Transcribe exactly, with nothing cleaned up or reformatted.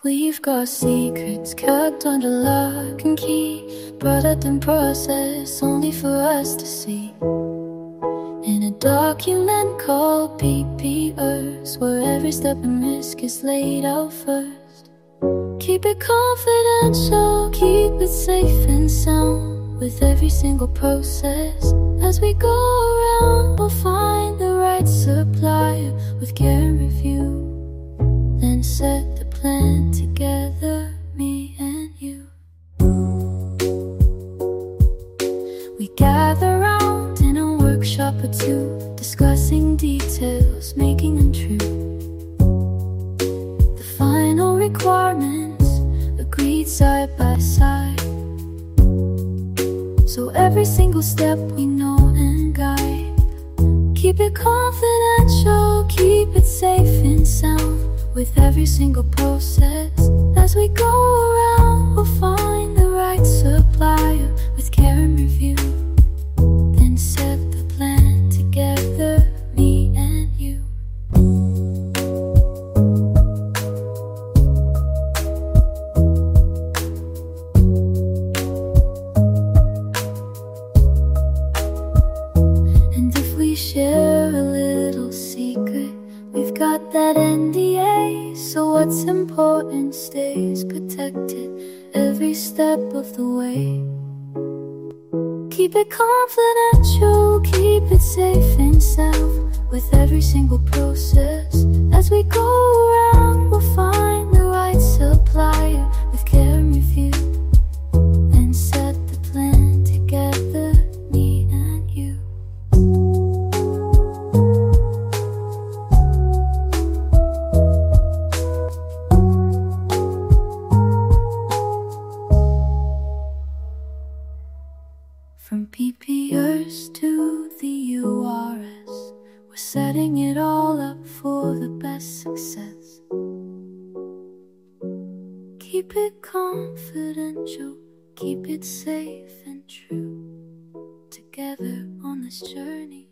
We've got secrets kept under lock and key, product and process only for us to see. In a document called P P Ers, where every step and risk is laid out first. Keep it confidential, keep it safe and sound. With every single process, as we go around, we'll find the right supplier with care and review. Then set the plan together, me and you. We gather round in a workshop or two, discussing details, making them true. The final requirements agreed side by side, so every single step we know and guide. Keep it confidential, keep it safe and sound. With every single process, as we go around, we'll find the right supplier with care and review. Then set the plan together, me and you. And if we share a little secret, we've got that N D A, so what's important stays protected every step of the way. Keep it confidential, keep it safe and sound. With every single process, as we go around, we'll find the right supplier with care and review. Then set the plan together, me and you. From P P Ers to the U R S, we're setting it all up for the best success. Keep it confidential, keep it safe and true, together on this journey.